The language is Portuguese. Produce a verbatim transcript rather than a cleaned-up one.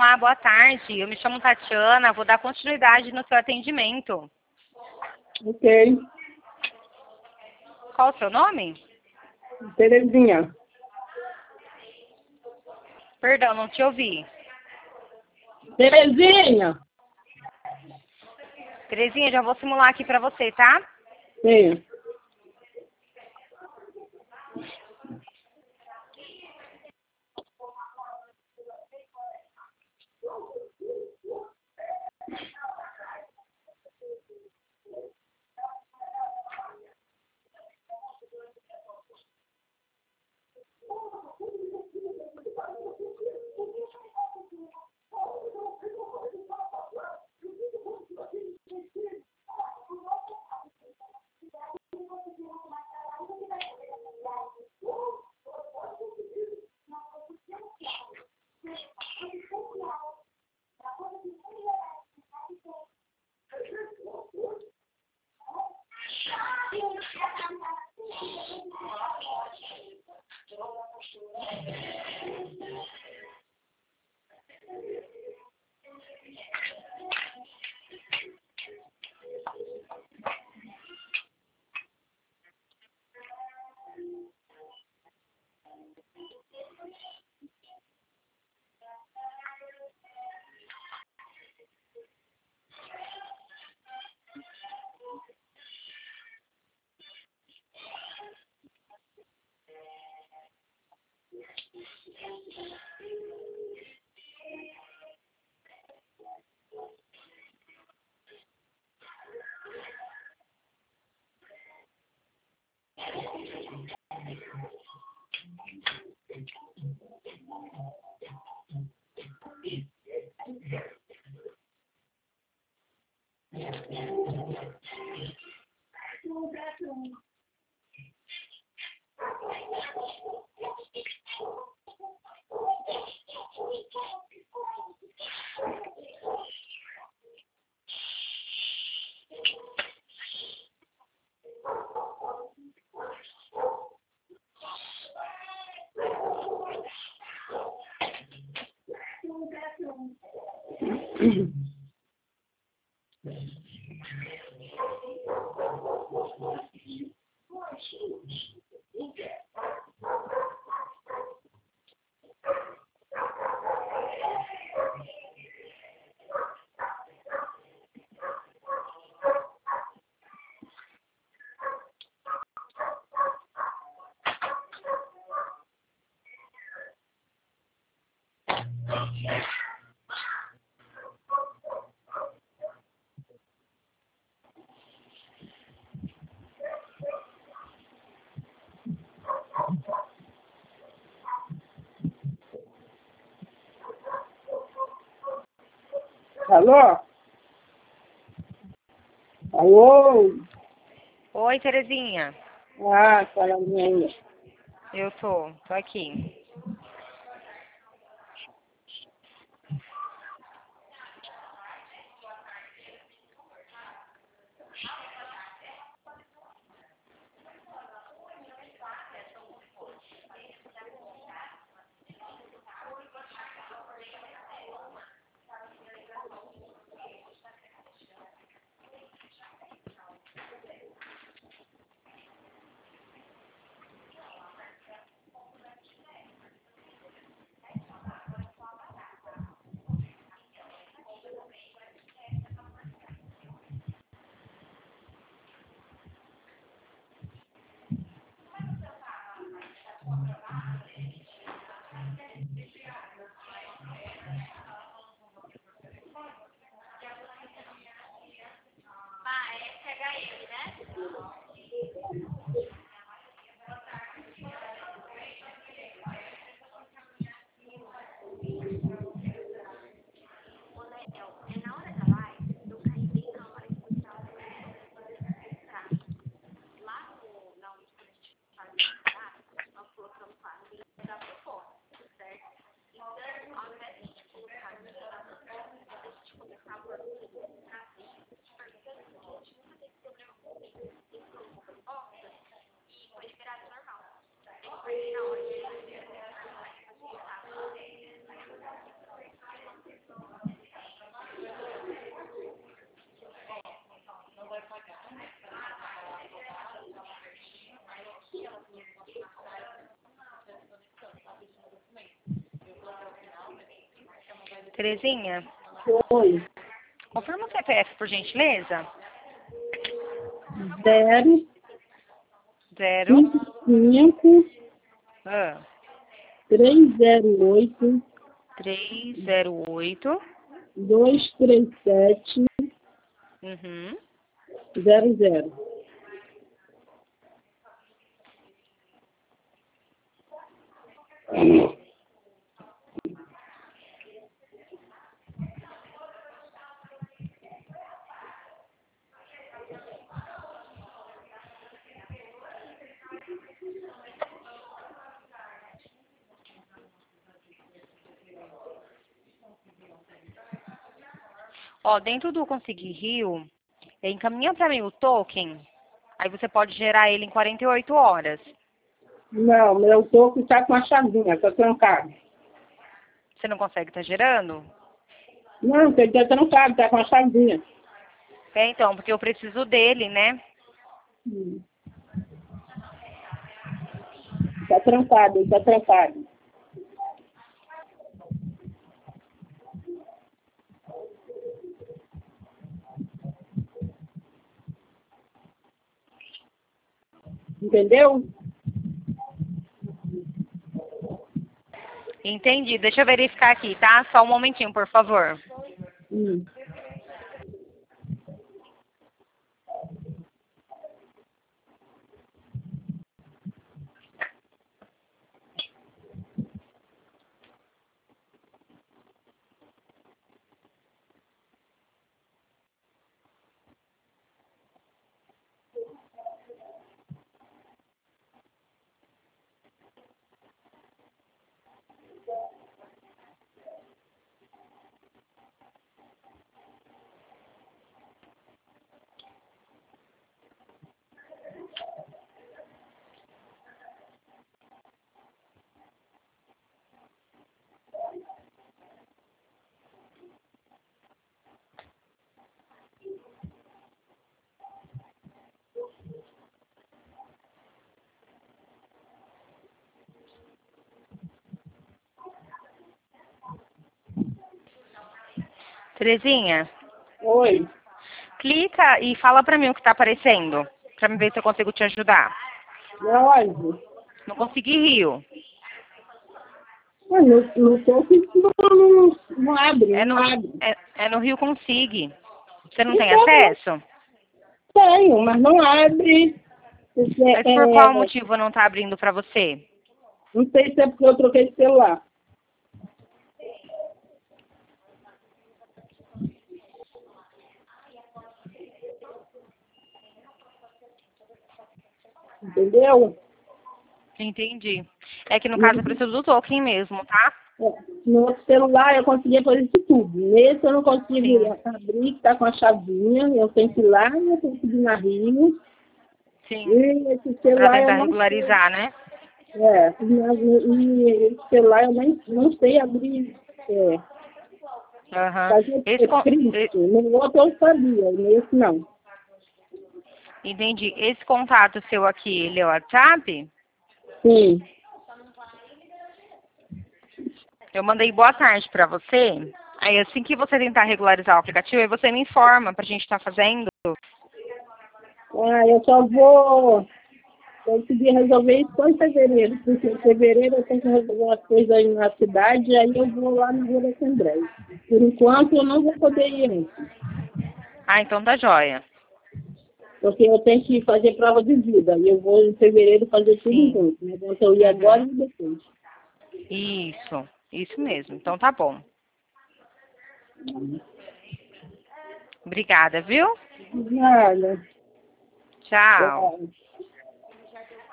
Olá, boa tarde. Eu me chamo Tatiana, vou dar continuidade no seu atendimento. Ok. Qual o seu nome? Terezinha. Perdão, não te ouvi. Terezinha. Terezinha, já vou simular aqui pra você, tá? Sim. Alô? Alô? Oi, Terezinha. Ah, falando ainda. Eu tô, tô aqui. Terezinha, Oi. confirma o C P F, por gentileza. Zero, Zero. cinco, cinco, Ah, três, zero, oito, três, zero, oito. dois, três, sete, Uhum. zero, zero. Ó, dentro do Conseguir Rio, encaminha para mim o token. Aí você pode gerar ele em quarenta e oito horas. Não, meu toco está com a chavinha, está trancado. Você não consegue estar gerando? Não, está trancado, está com a chavinha. É, então, porque eu preciso dele, né? Está trancado, está trancado. Entendeu? Entendi. Deixa eu verificar aqui, tá? Só um momentinho, por favor. Hum. Terezinha, Oi. clica e fala pra mim o que tá aparecendo. Pra me ver se eu consigo te ajudar. Onde? Não consegui Rio. Ah, No, no toco não, não, não abre, É não no, abre. é, é no Rio Consig. Você não tem Então, acesso? tenho, mas não abre. Porque, Mas por qual é, motivo não tá abrindo pra você? não sei se é porque eu troquei de celular. Entendeu? Entendi. É que no No, caso eu preciso do token mesmo, tá? no outro celular eu conseguia fazer isso tudo. Nesse eu não consigo Sim. abrir, que está com a chavinha. Eu tenho que ir lá, eu tenho que ir na Rio. Sim. E esse Pra celular eu tentar não sei. regularizar, né? É, e, e esse celular eu nem, não sei abrir. É, Aham. fazer Esse, con- e- escrito. No outro eu sabia, nesse não. entendi. Esse contato seu aqui, ele é o WhatsApp? Sim. Eu mandei boa tarde pra você. Aí assim que você tentar regularizar o aplicativo, aí você me informa pra gente estar fazendo. Ah, eu só vou conseguir resolver isso só em fevereiro, porque em fevereiro eu tenho que resolver umas coisas aí na cidade, aí eu vou lá na Rua da Assembleia. Por enquanto eu não vou poder ir antes, Ah, então tá joia. porque eu tenho que fazer prova de vida, e eu vou em fevereiro fazer tudo Sim. junto. Não adianta eu ir agora Uhum. e depois. Isso. Isso mesmo. Então tá bom. Obrigada, viu? Nada. Tchau. Tchau.